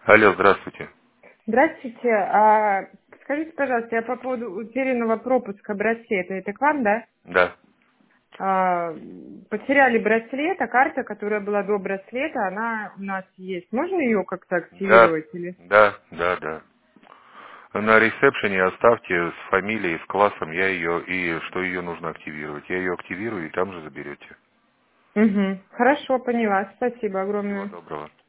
Алло, здравствуйте. Здравствуйте. Скажите, пожалуйста, я по поводу утерянного пропуска браслета. Это к вам, да? Да, Потеряли браслет, а карта, которая была до браслета, она у нас есть. Можно ее как-то да, активировать или? да. На ресепшене оставьте с фамилией, с классом, я ее, и что ее нужно активировать. Я ее активирую, и там же заберете. Угу. Хорошо, поняла. Спасибо Всего огромное. доброго.